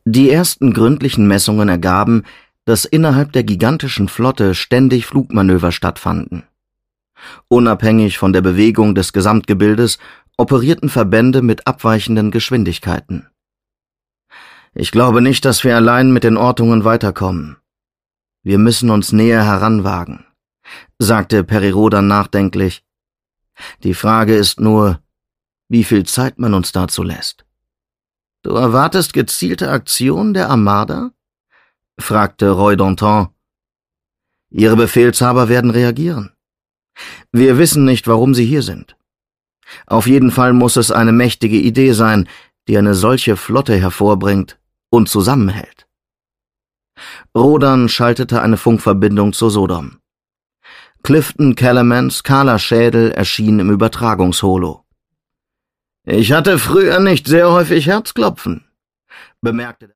Die ersten gründlichen Messungen ergaben, dass innerhalb der gigantischen Flotte ständig Flugmanöver stattfanden. Unabhängig von der Bewegung des Gesamtgebildes operierten Verbände mit abweichenden Geschwindigkeiten. »Ich glaube nicht, dass wir allein mit den Ortungen weiterkommen. Wir müssen uns näher heranwagen«, sagte Perirodan nachdenklich. »Die Frage ist nur, wie viel Zeit man uns dazu lässt.« »Du erwartest gezielte Aktionen der Armada?« fragte Roy Danton. »Ihre Befehlshaber werden reagieren. Wir wissen nicht, warum sie hier sind. Auf jeden Fall muss es eine mächtige Idee sein, die eine solche Flotte hervorbringt und zusammenhält.« Rodan schaltete eine Funkverbindung zu Sodom. Clifton Calamans kahler Schädel erschien im Übertragungsholo. »Ich hatte früher nicht sehr häufig Herzklopfen«, bemerkte